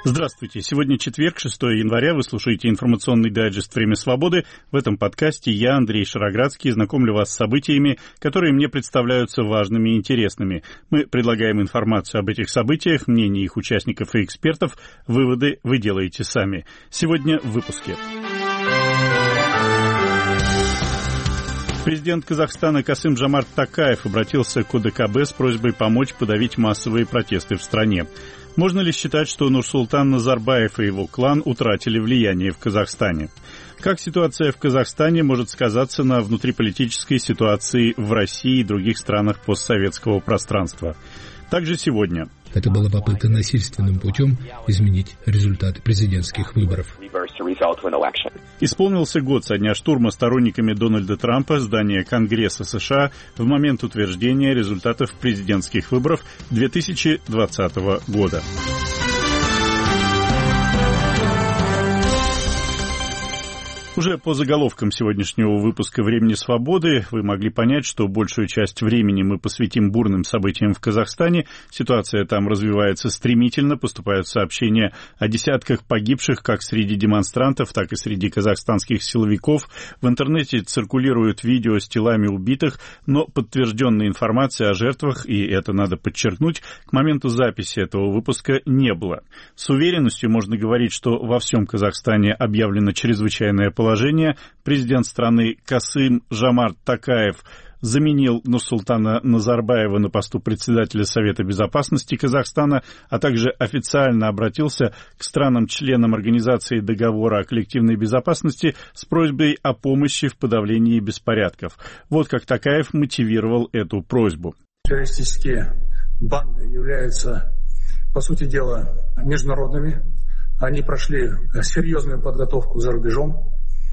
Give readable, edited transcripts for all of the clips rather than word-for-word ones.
Здравствуйте. Сегодня четверг, 6 января. Вы слушаете информационный дайджест «Время свободы». В этом подкасте я, Андрей Шароградский, знакомлю вас с событиями, которые мне представляются важными и интересными. Мы предлагаем информацию об этих событиях, мнения их участников и экспертов. Выводы вы делаете сами. Сегодня в выпуске. Президент Казахстана Касым-Жомарт Токаев обратился к ОДКБ с просьбой помочь подавить массовые протесты в стране. Можно ли считать, что Нурсултан Назарбаев и его клан утратили влияние в Казахстане? Как ситуация в Казахстане может сказаться на внутриполитической ситуации в России и других странах постсоветского пространства? Также сегодня. Это была попытка насильственным путем изменить результаты президентских выборов. Исполнился год со дня штурма сторонниками Дональда Трампа здания Конгресса США в момент утверждения результатов президентских выборов 2020 года. Уже по заголовкам сегодняшнего выпуска «Времени свободы» вы могли понять, что большую часть времени мы посвятим бурным событиям в Казахстане. Ситуация там развивается стремительно, поступают сообщения о десятках погибших как среди демонстрантов, так и среди казахстанских силовиков. В интернете циркулируют видео с телами убитых, но подтвержденной информации о жертвах, и это надо подчеркнуть, к моменту записи этого выпуска не было. С уверенностью можно говорить, что во всем Казахстане объявлено чрезвычайное положение. Президент страны Касым-Жомарт Токаев заменил Нурсултана Назарбаева на посту председателя Совета безопасности Казахстана, а также официально обратился к странам-членам Организации договора о коллективной безопасности с просьбой о помощи в подавлении беспорядков. Вот как Токаев мотивировал эту просьбу. Террористические банды являются, по сути дела, международными. Они прошли серьезную подготовку за рубежом.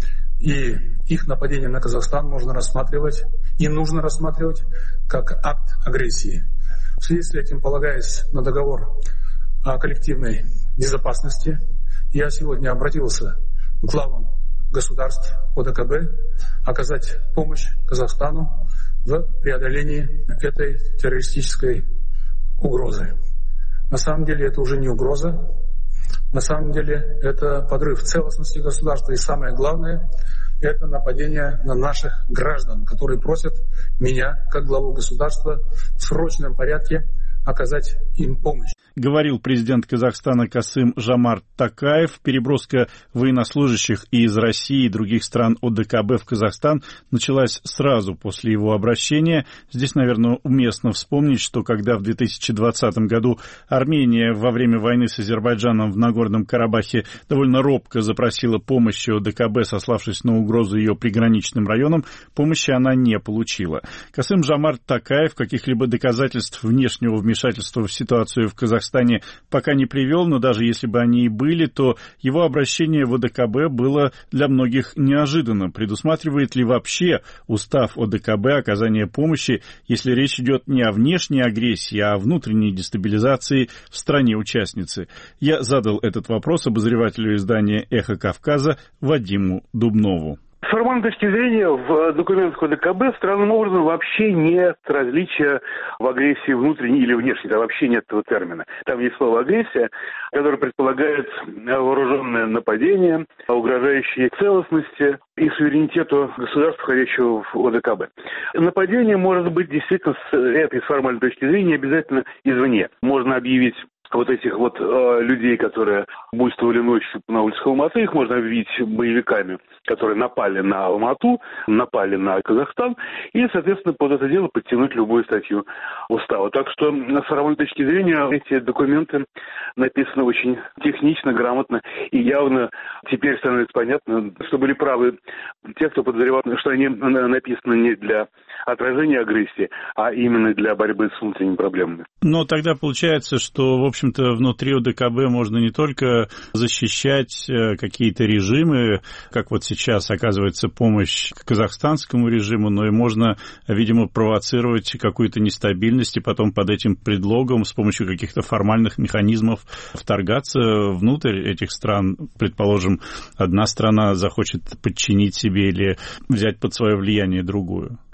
И их нападение на Казахстан можно рассматривать и нужно рассматривать как акт агрессии. В связи с этим, полагаясь на договор о коллективной безопасности, я сегодня обратился к главам государств ОДКБ оказать помощь Казахстану в преодолении этой террористической угрозы. На самом деле это уже не угроза. На самом деле это подрыв целостности государства, и самое главное, это нападение на наших граждан, которые просят меня, как главу государства, в срочном порядке оказать им помощь. Говорил президент Казахстана Касым-Жомарт Токаев. Переброска военнослужащих из России и других стран ОДКБ в Казахстан началась сразу после его обращения. Здесь, наверное, уместно вспомнить, что когда в 2020 году Армения во время войны с Азербайджаном в Нагорном Карабахе довольно робко запросила помощи ОДКБ, сославшись на угрозу ее приграничным районам, помощи она не получила. Касым-Жомарт Токаев каких-либо доказательств внешнего вмешательства в ситуацию в Казахстане пока не привел, но даже если бы они и были, то его обращение в ОДКБ было для многих неожиданным. Предусматривает ли вообще устав ОДКБ оказание помощи, если речь идет не о внешней агрессии, а о внутренней дестабилизации в стране-участнице? Я задал этот вопрос обозревателю издания «Эхо Кавказа» Вадиму Дубнову. С формальной точки зрения, в документах ОДКБ странным образом вообще нет различия в агрессии внутренней или внешней. Там вообще нет этого термина. Там есть слово «агрессия», которое предполагает вооруженное нападение, угрожающее целостности и суверенитету государства, входящего в ОДКБ. Нападение может быть действительно с этой формальной точки зрения обязательно извне. Можно объявить вот этих вот людей, которые буйствовали ночью на улицах Алматы, их можно объявить боевиками, которые напали на Алмату, напали на Казахстан, и, соответственно, под это дело подтянуть любую статью устава. Так что, с формальной точки зрения, эти документы написаны очень технично, грамотно, и явно теперь становится понятно, что были правы те, кто подозревал, что они написаны не для отражения агрессии, а именно для борьбы с внутренними проблемами. Но тогда получается, что, в общем-то, внутри ОДКБ можно не только защищать какие-то режимы, как вот сейчас оказывается помощь казахстанскому режиму, но и можно, видимо, провоцировать какую-то нестабильность и потом под этим предлогом с помощью каких-то формальных механизмов вторгаться внутрь этих стран. Предположим, одна страна захочет подчинить себе или взять под свое влияние другую.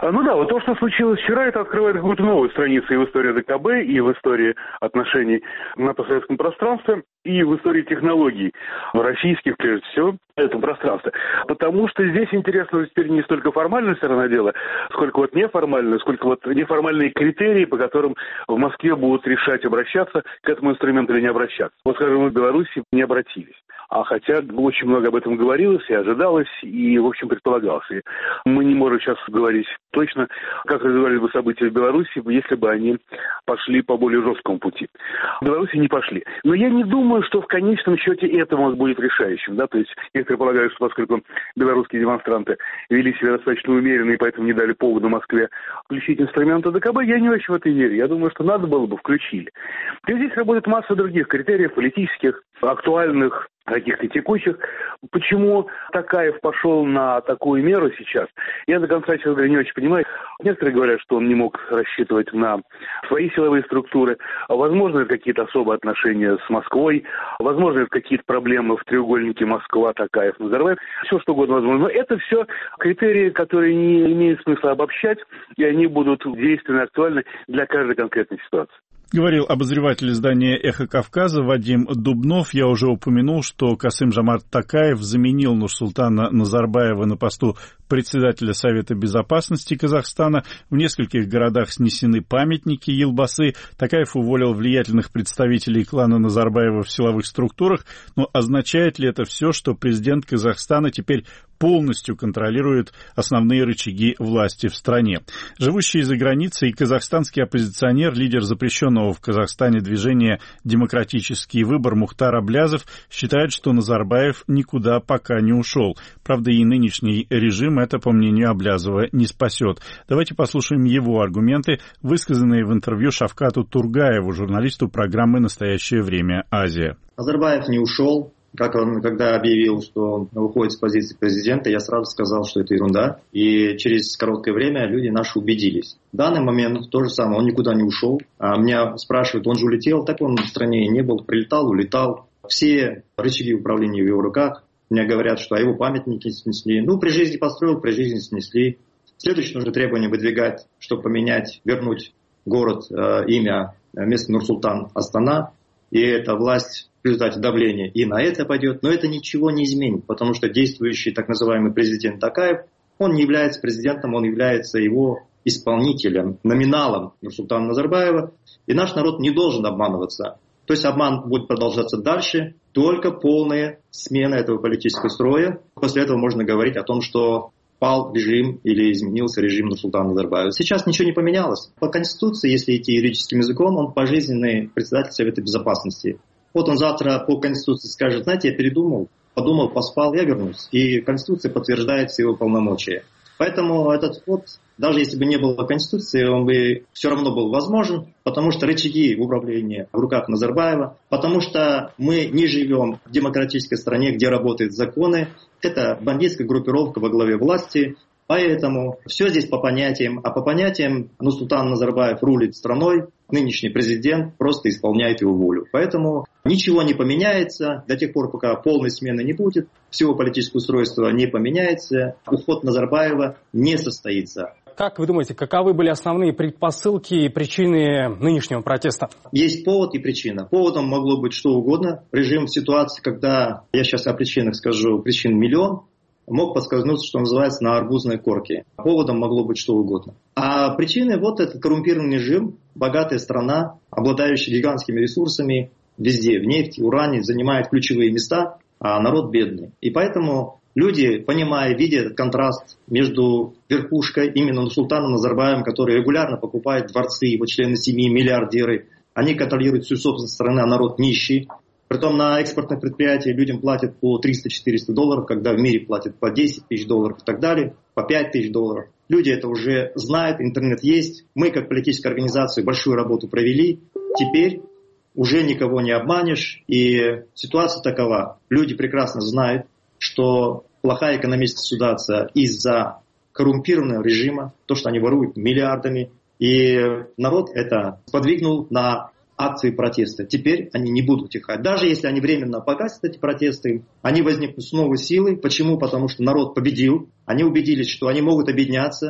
Ну да, вот то, что случилось вчера, это открывает какую-то новую страницу и в истории ДКБ, и в истории отношений на постсоветском пространстве, и в истории технологий российских, прежде всего, это пространство. Потому что здесь интересно теперь не столько формальная сторона дела, сколько вот неформальная, сколько вот неформальные критерии, по которым в Москве будут решать, обращаться к этому инструменту или не обращаться. Вот, скажем, в Беларуси не обратились. А хотя очень много об этом говорилось и ожидалось, и, в общем, предполагалось. И мы не можем сейчас говорить точно, как развивались бы события в Беларуси, если бы они пошли по более жесткому пути. В Беларуси не пошли. Но я не думаю, что в конечном счете это будет решающим. Да? То есть некоторые полагают, что поскольку белорусские демонстранты вели себя достаточно умеренно и поэтому не дали поводу Москве включить инструменты ДКБ, я не очень в это верю. Я думаю, что надо было бы включили. И здесь работает масса других критериев, политических, актуальных, каких-то текущих. Почему Токаев пошел на такую меру сейчас? Я до конца, честно говоря, не очень понимаю. Некоторые говорят, что он не мог рассчитывать на свои силовые структуры. Возможно, это какие-то особые отношения с Москвой. Возможно, это какие-то проблемы в треугольнике Москва, Токаев, Назарбаев. Все, что угодно возможно. Но это все критерии, которые не имеют смысла обобщать, и они будут действенны и актуальны для каждой конкретной ситуации. Говорил обозреватель издания «Эхо Кавказа» Вадим Дубнов. Я уже упомянул, что Касым-Жомарт Токаев заменил Нурсултана Назарбаева на посту председателя Совета Безопасности Казахстана. В нескольких городах снесены памятники Елбасы. Токаев уволил влиятельных представителей клана Назарбаева в силовых структурах. Но означает ли это все, что президент Казахстана теперь полностью контролирует основные рычаги власти в стране? Живущий за границей казахстанский оппозиционер, лидер запрещенного в Казахстане движения «Демократический выбор» Мухтар Аблязов считает, что Назарбаев никуда пока не ушел. Правда, и нынешний режим это, по мнению Аблязова, не спасет. Давайте послушаем его аргументы, высказанные в интервью Шавкату Тургаеву, журналисту программы «Настоящее время. Азия». Назарбаев не ушел. Как он, когда объявил, что он выходит с позиции президента, я сразу сказал, что это ерунда. И через короткое время люди наши убедились. В данный момент то же самое, он никуда не ушел. А меня спрашивают, он же улетел? Так он в стране и не был. Прилетал, улетал. Все рычаги управления в его руках. Мне говорят, что его памятники снесли. При жизни построил, при жизни снесли. Следующее нужно требование выдвигать, чтобы поменять, вернуть город, имя, место Нур-Султан Астана. И эта власть в результате давления и на это пойдет. Но это ничего не изменит, потому что действующий так называемый президент Токаев, он не является президентом, он является его исполнителем, номиналом Нурсултана Назарбаева. И наш народ не должен обманываться. То есть обман будет продолжаться дальше, только полная смена этого политического строя. После этого можно говорить о том, что пал режим или изменился режим Нурсултана Назарбаева. Сейчас ничего не поменялось. По Конституции, если идти юридическим языком, он пожизненный председатель Совета Безопасности. Вот он завтра по Конституции скажет, знаете, я передумал, подумал, поспал, я вернусь. И Конституция подтверждает все его полномочия. Поэтому этот ход, даже если бы не было Конституции, он бы все равно был возможен, потому что рычаги управления в руках Назарбаева, потому что мы не живем в демократической стране, где работают законы. Это бандитская группировка во главе власти. Поэтому все здесь по понятиям. А по понятиям Нурсултан Назарбаев рулит страной, нынешний президент просто исполняет его волю. Поэтому ничего не поменяется до тех пор, пока полной смены не будет, всего политического устройства не поменяется, уход Назарбаева не состоится. Как вы думаете, каковы были основные предпосылки и причины нынешнего протеста? Есть повод и причина. Поводом могло быть что угодно. Режим в ситуации, когда, я сейчас о причинах скажу, причин миллион, мог подскользнуться, что называется, на арбузной корке. Поводом могло быть что угодно. А причиной вот этот коррумпированный режим, богатая страна, обладающая гигантскими ресурсами везде, в нефти, уране, занимает ключевые места, а народ бедный. И поэтому люди, понимая, видя этот контраст между верхушкой, именно Нурсултаном Назарбаевым, который регулярно покупает дворцы, его члены семьи, миллиардеры, они контролируют всю собственность страны, а народ нищий. Притом на экспортных предприятиях людям платят по $300-400, когда в мире платят по $10 тысяч и так далее, по $5 тысяч. Люди это уже знают, интернет есть. Мы, как политическая организация, большую работу провели. Теперь уже никого не обманешь. И ситуация такова. Люди прекрасно знают, что плохая экономическая ситуация из-за коррумпированного режима, то, что они воруют миллиардами. И народ это подвигнул на акции протеста. Теперь они не будут утихать. Даже если они временно погасят эти протесты, они возникнут с новой силой. Почему? Потому что народ победил. Они убедились, что они могут объединяться.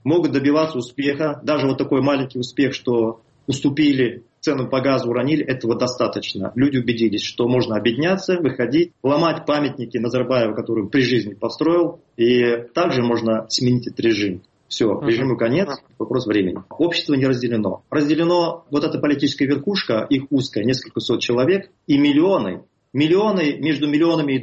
могут добиваться успеха. Даже вот такой маленький успех, что уступили, цену по газу уронили, этого достаточно. Люди убедились, что можно объединяться, выходить, ломать памятники Назарбаева, который при жизни построил, и также можно сменить этот режим. Все, режиму конец, вопрос времени. Общество не разделено. Разделено вот эта политическая верхушка, их узкая, несколько сот человек, и миллионы, между миллионами и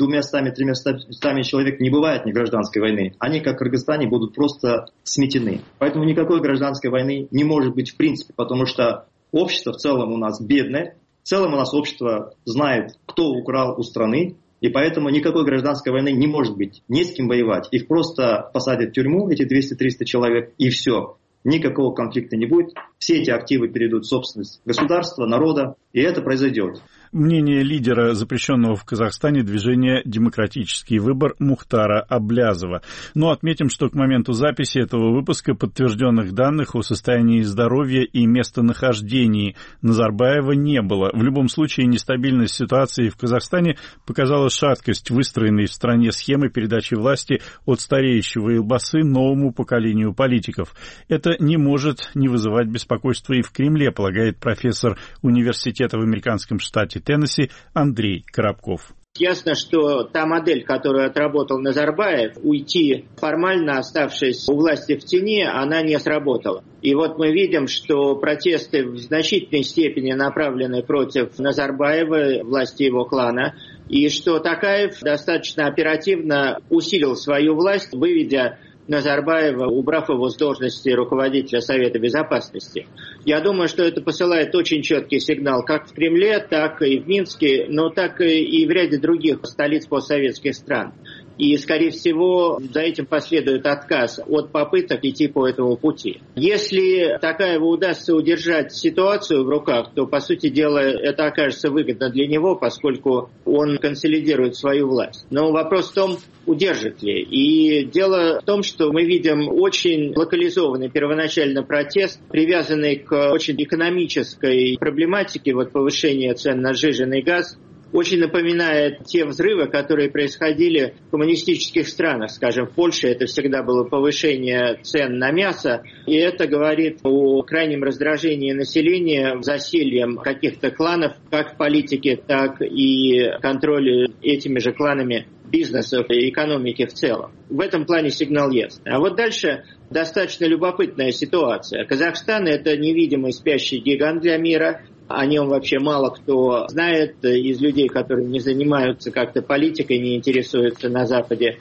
200-300 человек не бывает ни гражданской войны. Они, как в Кыргызстане, будут просто сметены. Поэтому никакой гражданской войны не может быть в принципе, потому что общество в целом у нас бедное, в целом у нас общество знает, кто украл у страны, и поэтому никакой гражданской войны не может быть, не с кем воевать. Их просто посадят в тюрьму, эти 200-300 человек, и все. Никакого конфликта не будет. Все эти активы перейдут в собственность государства, народа, и это произойдет. Мнение лидера запрещенного в Казахстане движения «Демократический выбор» Мухтара Аблязова. Но отметим, что к моменту записи этого выпуска подтвержденных данных о состоянии здоровья и местонахождении Назарбаева не было. В любом случае, нестабильность ситуации в Казахстане показала шаткость выстроенной в стране схемы передачи власти от стареющего Елбасы новому поколению политиков. Это не может не вызывать беспокойства и в Кремле, полагает профессор университета в американском штате Теннесси Андрей Коробков. Ясно, что та модель, которую отработал Назарбаев, уйти формально, оставшись у власти в тени, она не сработала. И вот мы видим, что протесты в значительной степени направлены против Назарбаева, власти его клана, и что Токаев достаточно оперативно усилил свою власть, выведя Назарбаева, убрав его с должности руководителя Совета Безопасности. Я думаю, что это посылает очень четкий сигнал как в Кремле, так и в Минске, но так и в ряде других столиц постсоветских стран. И, скорее всего, за этим последует отказ от попыток идти по этому пути. Если Токаеву удастся удержать ситуацию в руках, то, по сути дела, это окажется выгодно для него, поскольку он консолидирует свою власть. Но вопрос в том, удержит ли. И дело в том, что мы видим очень локализованный первоначально протест, привязанный к очень экономической проблематике, вот повышения цен на сжиженный газ, очень напоминает те взрывы, которые происходили в коммунистических странах. Скажем, в Польше это всегда было повышение цен на мясо, и это говорит о крайнем раздражении населения засильем каких-то кланов, как в политике, так и контроле этими же кланами бизнеса и экономики в целом. В этом плане сигнал ясный. А вот дальше достаточно любопытная ситуация. Казахстан – это невидимый спящий гигант для мира. О нем вообще мало кто знает из людей, которые не занимаются как-то политикой, не интересуются на Западе.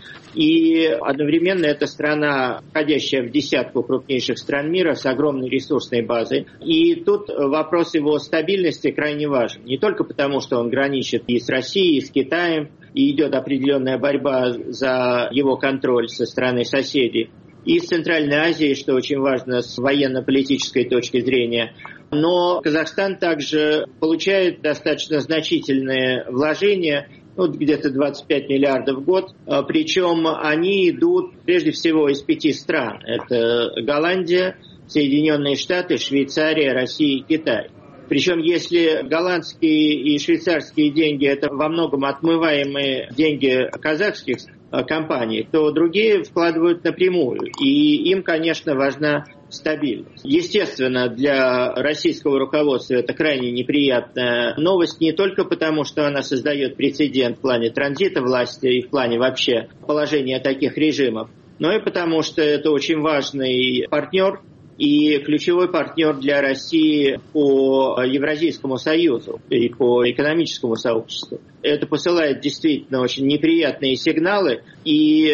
И одновременно это страна, входящая в десятку крупнейших стран мира с огромной ресурсной базой. И тут вопрос его стабильности крайне важен. Не только потому, что он граничит и с Россией, и с Китаем, и идет определенная борьба за его контроль со стороны соседей, и с Центральной Азией, что очень важно с военно-политической точки зрения. Но Казахстан также получает достаточно значительные вложения, где-то 25 миллиардов в год, причем они идут прежде всего из 5 стран. Это Голландия, Соединенные Штаты, Швейцария, Россия и Китай. Причем если голландские и швейцарские деньги – это во многом отмываемые деньги казахских компаний, то другие вкладывают напрямую. И им, конечно, важна стабильность. Естественно, для российского руководства это крайне неприятная новость, не только потому, что она создает прецедент в плане транзита власти и в плане вообще положения таких режимов, но и потому, что это очень важный партнер и ключевой партнер для России по Евразийскому союзу и по экономическому сообществу. Это посылает действительно очень неприятные сигналы, и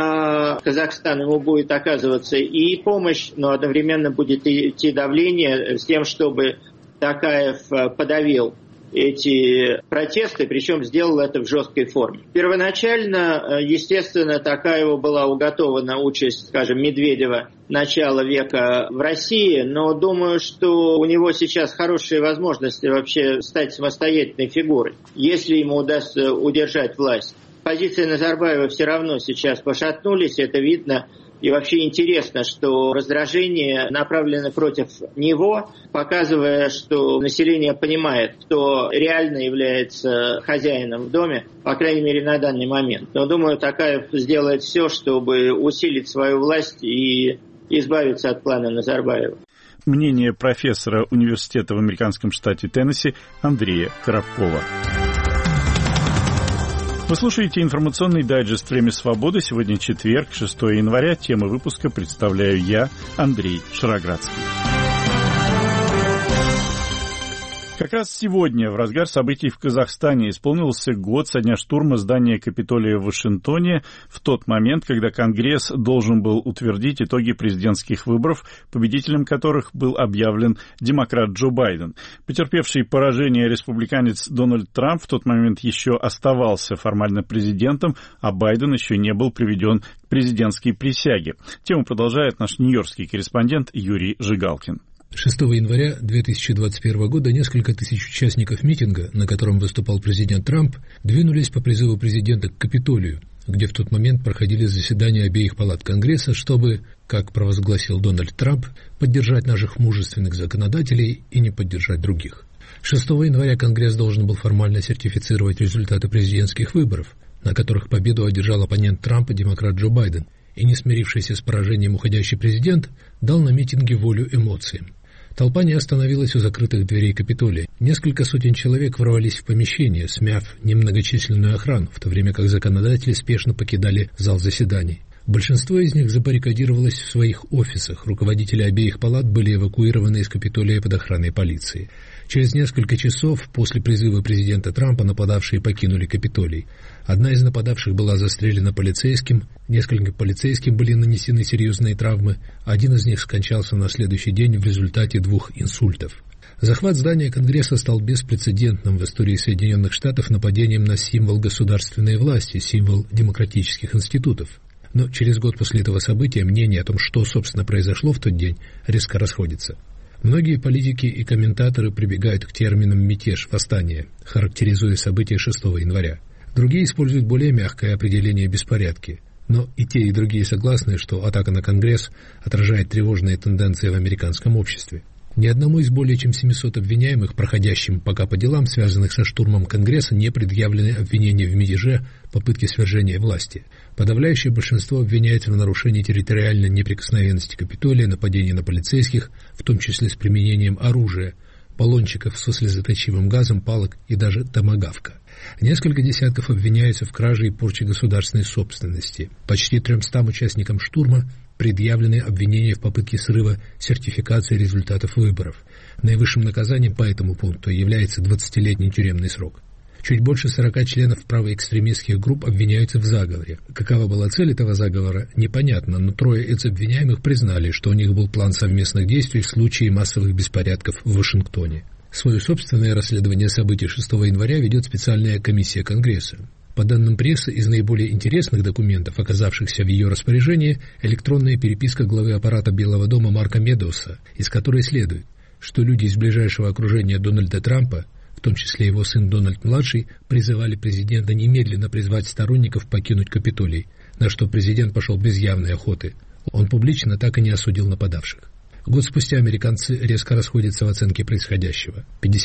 на Казахстан ему будет оказываться и помощь, но одновременно будет идти давление с тем, чтобы Токаев подавил эти протесты, причем сделал это в жесткой форме. Первоначально, естественно, Токаеву была уготована участь, скажем, Медведева начала века в России, но думаю, что у него сейчас хорошие возможности вообще стать самостоятельной фигурой, если ему удастся удержать власть. Позиции Назарбаева все равно сейчас пошатнулись, это видно. И вообще интересно, что раздражение направлено против него, показывая, что население понимает, кто реально является хозяином в доме, по крайней мере, на данный момент. Но, думаю, Токаев сделает все, чтобы усилить свою власть и избавиться от плана Назарбаева. Мнение профессора университета в американском штате Теннесси Андрея Коробкова. Вы слушаете информационный дайджест «Время свободы». Сегодня четверг, 6 января. Тему выпуска представляю я, Андрей Шароградский. Как раз сегодня, в разгар событий в Казахстане, исполнился год со дня штурма здания Капитолия в Вашингтоне, в тот момент, когда Конгресс должен был утвердить итоги президентских выборов, победителем которых был объявлен демократ Джо Байден. Потерпевший поражение республиканец Дональд Трамп в тот момент еще оставался формально президентом, а Байден еще не был приведен к президентской присяге. Тему продолжает наш нью-йоркский корреспондент Юрий Жигалкин. 6 января 2021 года несколько тысяч участников митинга, на котором выступал президент Трамп, двинулись по призыву президента к Капитолию, где в тот момент проходили заседания обеих палат Конгресса, чтобы, как провозгласил Дональд Трамп, поддержать наших мужественных законодателей и не поддержать других. 6 января Конгресс должен был формально сертифицировать результаты президентских выборов, на которых победу одержал оппонент Трампа, демократ Джо Байден, и, не смирившийся с поражением уходящий президент, дал на митинге волю эмоциям. Толпа не остановилась у закрытых дверей Капитолия. Несколько сотен человек ворвались в помещение, смяв немногочисленную охрану, в то время как законодатели спешно покидали зал заседаний. Большинство из них забаррикадировалось в своих офисах. Руководители обеих палат были эвакуированы из Капитолия под охраной полиции. Через несколько часов после призыва президента Трампа нападавшие покинули Капитолий. Одна из нападавших была застрелена полицейским, нескольким полицейским были нанесены серьезные травмы, один из них скончался на следующий день в результате 2 инсультов. Захват здания Конгресса стал беспрецедентным в истории Соединенных Штатов нападением на символ государственной власти, символ демократических институтов. Но через год после этого события мнение о том, что, собственно, произошло в тот день, резко расходится. Многие политики и комментаторы прибегают к терминам «мятеж», «восстание», характеризуя события 6 января. Другие используют более мягкое определение «беспорядки». Но и те, и другие согласны, что атака на Конгресс отражает тревожные тенденции в американском обществе. Ни одному из более чем 700 обвиняемых, проходящим пока по делам, связанных со штурмом Конгресса, не предъявлены обвинения в мятеже, попытке свержения власти. Подавляющее большинство обвиняется в нарушении территориальной неприкосновенности Капитолия, нападении на полицейских, в том числе с применением оружия, баллончиков со слезоточивым газом, палок и даже томагавка. Несколько десятков обвиняются в краже и порче государственной собственности. Почти 300 участникам штурма предъявлены обвинения в попытке срыва сертификации результатов выборов. Наивысшим наказанием по этому пункту является 20-летний тюремный срок. Чуть больше 40 членов правоэкстремистских групп обвиняются в заговоре. Какова была цель этого заговора, непонятно, но 3 из обвиняемых признали, что у них был план совместных действий в случае массовых беспорядков в Вашингтоне. Свое собственное расследование событий 6 января ведет специальная комиссия Конгресса. По данным прессы, из наиболее интересных документов, оказавшихся в ее распоряжении, электронная переписка главы аппарата Белого дома Марка Медоуса, из которой следует, что люди из ближайшего окружения Дональда Трампа, в том числе его сын Дональд-младший, призывали президента немедленно призвать сторонников покинуть Капитолий, на что президент пошел без явной охоты. Он публично так и не осудил нападавших. Год спустя американцы резко расходятся в оценке происходящего.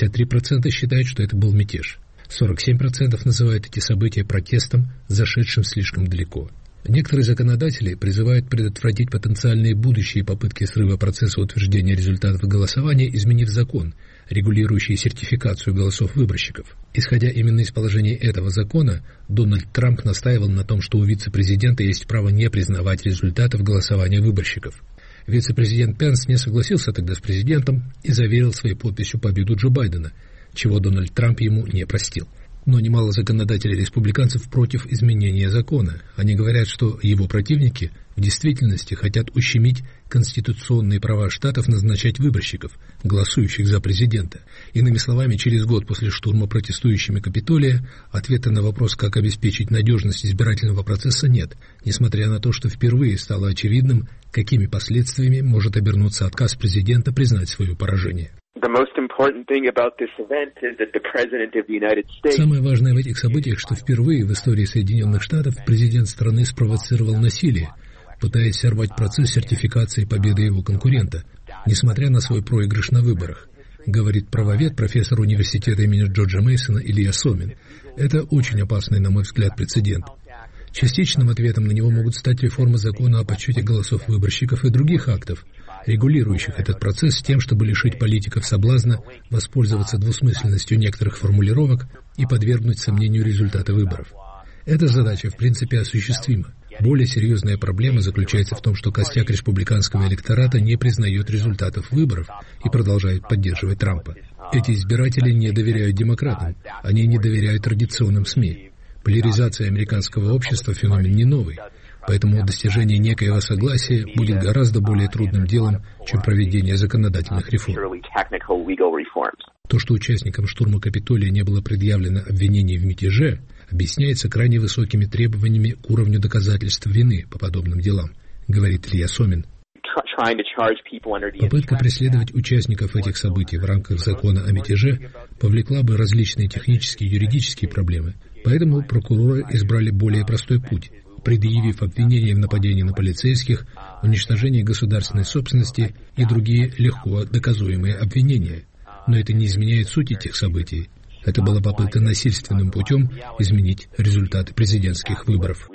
53% считают, что это был мятеж. 47% называют эти события протестом, зашедшим слишком далеко. Некоторые законодатели призывают предотвратить потенциальные будущие попытки срыва процесса утверждения результатов голосования, изменив закон, регулирующий сертификацию голосов выборщиков. Исходя именно из положения этого закона, Дональд Трамп настаивал на том, что у вице-президента есть право не признавать результатов голосования выборщиков. Вице-президент Пенс не согласился тогда с президентом и заверил своей подписью победу Джо Байдена, чего Дональд Трамп ему не простил. Но немало законодателей-республиканцев против изменения закона. Они говорят, что его противники в действительности хотят ущемить конституционные права штатов назначать выборщиков, голосующих за президента. Иными словами, через год после штурма протестующими Капитолия ответа на вопрос, как обеспечить надежность избирательного процесса, нет, несмотря на то, что впервые стало очевидным, какими последствиями может обернуться отказ президента признать свое поражение. Самое важное в этих событиях, что впервые в истории Соединенных Штатов президент страны спровоцировал насилие, пытаясь сорвать процесс сертификации победы его конкурента, несмотря на свой проигрыш на выборах, говорит правовед, профессор университета имени Джорджа Мейсона Илья Сомин. Это очень опасный, на мой взгляд, прецедент. Частичным ответом на него могут стать реформы закона о подсчете голосов выборщиков и других актов, регулирующих этот процесс с тем, чтобы лишить политиков соблазна воспользоваться двусмысленностью некоторых формулировок и подвергнуть сомнению результаты выборов. Эта задача в принципе осуществима. Более серьезная проблема заключается в том, что костяк республиканского электората не признает результатов выборов и продолжает поддерживать Трампа. Эти избиратели не доверяют демократам, они не доверяют традиционным СМИ. Поляризация американского общества – феномен не новый, поэтому достижение некоего согласия будет гораздо более трудным делом, чем проведение законодательных реформ. То, что участникам штурма Капитолия не было предъявлено обвинений в мятеже, объясняется крайне высокими требованиями к уровню доказательств вины по подобным делам, говорит Илья Сомин. Попытка преследовать участников этих событий в рамках закона о мятеже повлекла бы различные технические и юридические проблемы, поэтому прокуроры избрали более простой путь, предъявив обвинения в нападении на полицейских, уничтожении государственной собственности и другие легко доказуемые обвинения. Но это не изменяет суть этих событий. Это была попытка насильственным путем изменить результаты президентских выборов.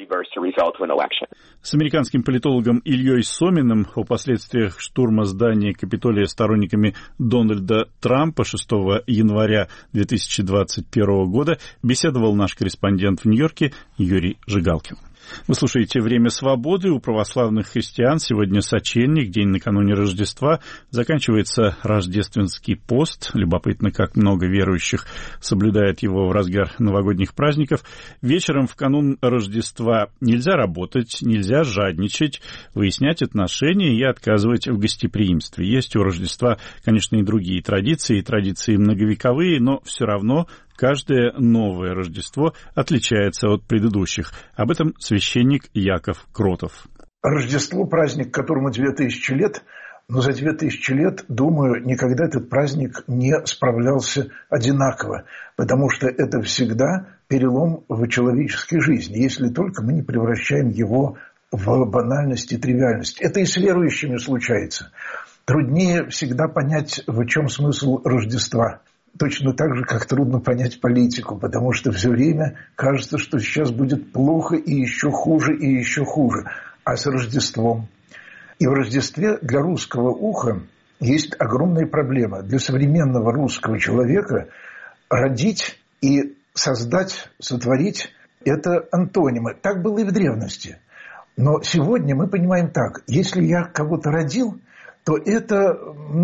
С американским политологом Ильей Соминым о последствиях штурма здания Капитолия сторонниками Дональда Трампа 6 января 2021 года беседовал наш корреспондент в Нью-Йорке Юрий Жигалкин. Вы слушаете «Время свободы». У православных христиан сегодня сочельник, день накануне Рождества. Заканчивается рождественский пост. Любопытно, как много верующих соблюдает его в разгар новогодних праздников. Вечером в канун Рождества нельзя работать, нельзя жадничать, выяснять отношения и отказывать в гостеприимстве. Есть у Рождества, конечно, и другие традиции многовековые, но все равно каждое новое Рождество отличается от предыдущих. Об этом священник Яков Кротов. Рождество – праздник, которому 2000 лет, но за 2000 лет, думаю, никогда этот праздник не справлялся одинаково, потому что это всегда перелом в человеческой жизни, если только мы не превращаем его в банальность и тривиальность. Это и с верующими случается. Труднее всегда понять, в чем смысл Рождества. Точно так же, как трудно понять политику, потому что все время кажется, что сейчас будет плохо и еще хуже, и еще хуже. А с Рождеством? И в Рождестве для русского уха есть огромная проблема. Для современного русского человека родить и создать, сотворить – это антонимы. Так было и в древности. Но сегодня мы понимаем так. Если я кого-то родил, то это,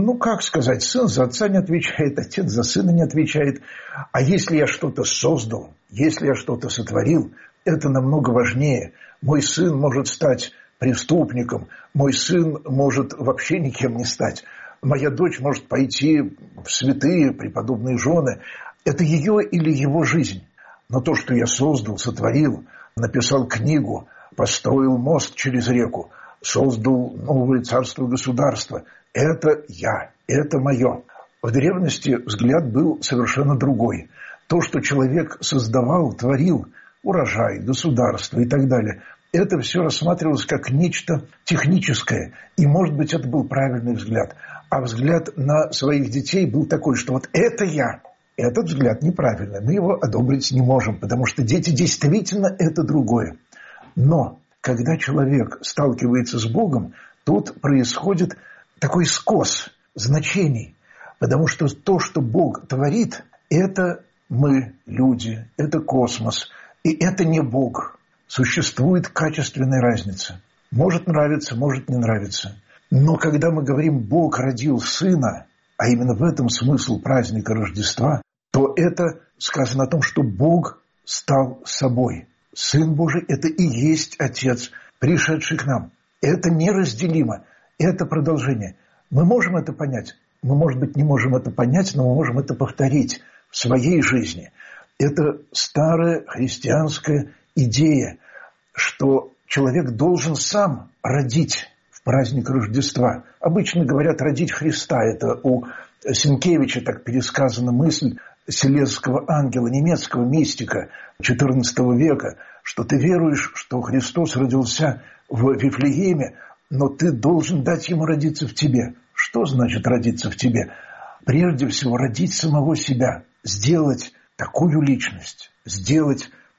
сын за отца не отвечает, отец за сына не отвечает. А если я что-то создал, если я что-то сотворил, это намного важнее. Мой сын может стать преступником, мой сын может вообще никем не стать. Моя дочь может пойти в святые, преподобные жены. Это ее или его жизнь. Но то, что я создал, сотворил, написал книгу, построил мост через реку, создал новое царство-государство. Это я, это мое. В древности взгляд был совершенно другой. То, что человек создавал, творил, урожай, государство и так далее, это все рассматривалось как нечто техническое. И, может быть, это был правильный взгляд. А взгляд на своих детей был такой, что вот это я. Этот взгляд неправильный. Мы его одобрить не можем, потому что дети действительно это другое. Но когда человек сталкивается с Богом, тут происходит такой скос значений. Потому что то, что Бог творит, это мы, люди, это космос. И это не Бог. Существует качественная разница. Может нравиться, может не нравиться. Но когда мы говорим «Бог родил Сына», а именно в этом смысл праздника Рождества, то это сказано о том, что Бог стал собой. Сын Божий – это и есть Отец, пришедший к нам. Это неразделимо, это продолжение. Мы можем это понять? Мы, может быть, не можем это понять, но мы можем это повторить в своей жизни. Это старая христианская идея, что человек должен сам родить в праздник Рождества. Обычно говорят «родить Христа». Это у Сенкевича так пересказана мысль Селезского ангела, немецкого мистика XIV века, что ты веруешь, что Христос родился в Вифлееме, но ты должен дать ему родиться в тебе. Что значит родиться в тебе? Прежде всего, родить самого себя, сделать такую личность, сделать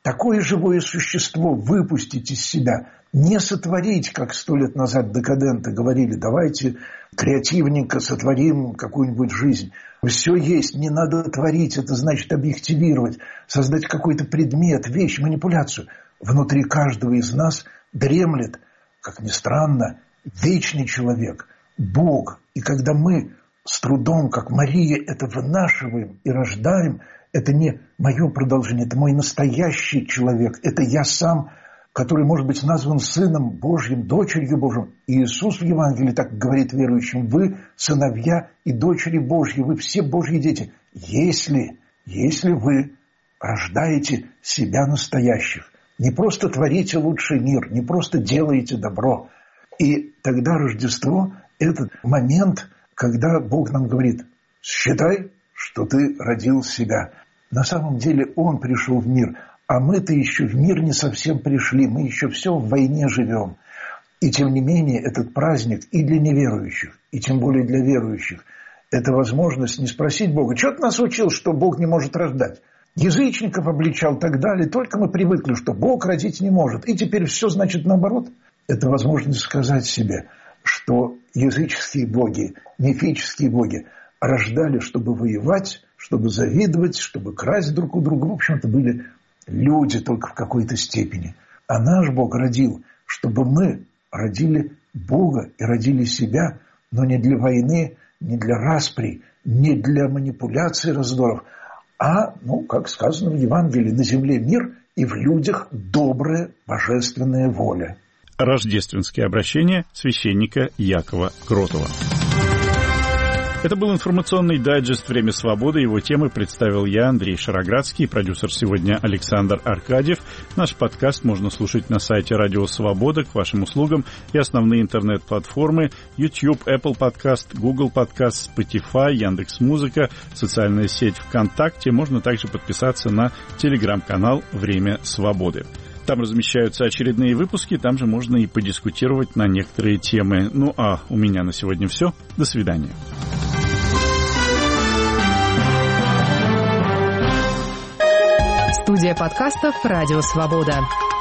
такое живое существо выпустить из себя, не сотворить, как 100 лет назад декаденты говорили, давайте креативненько сотворим какую-нибудь жизнь. Все есть, не надо творить, это значит объективировать, создать какой-то предмет, вещь, манипуляцию. Внутри каждого из нас дремлет, как ни странно, вечный человек, Бог. И когда мы с трудом, как Мария, это вынашиваем и рождаем, это не мое продолжение, это мой настоящий человек, это я сам, который может быть назван Сыном Божьим, дочерью Божьим. И Иисус в Евангелии так говорит верующим: вы сыновья и дочери Божьи, вы все Божьи дети, если вы рождаете себя настоящих. Не просто творите лучший мир, не просто делаете добро. И тогда Рождество – это момент, когда Бог нам говорит: считай, что ты родил себя. На самом деле Он пришел в мир, а мы-то еще в мир не совсем пришли, мы еще все в войне живем. И тем не менее этот праздник и для неверующих, и тем более для верующих – это возможность не спросить Бога: что ты нас учил, что Бог не может рождать? Язычников обличал и так далее, только мы привыкли, что Бог родить не может, и теперь все значит наоборот. Это возможность сказать себе, что языческие боги, мифические боги рождали, чтобы воевать, чтобы завидовать, чтобы красть друг у друга. В общем, это были люди только в какой-то степени. А наш Бог родил, чтобы мы родили Бога и родили себя, но не для войны, не для распри, не для манипуляций, раздоров, а, как сказано в Евангелии, на земле мир и в людях добрая божественная воля. Рождественские обращения священника Якова Кротова. Это был информационный дайджест «Время свободы». Его темы представил я, Андрей Шароградский, продюсер сегодня Александр Аркадьев. Наш подкаст можно слушать на сайте Радио Свобода, к вашим услугам, и основные интернет-платформы YouTube, Apple Podcast, Google Podcast, Spotify, Яндекс.Музыка, социальная сеть ВКонтакте. Можно также подписаться на телеграм-канал «Время свободы». Там размещаются очередные выпуски, там же можно и подискутировать на некоторые темы. Ну а у меня на сегодня все. До свидания. Студия подкастов «Радио Свобода».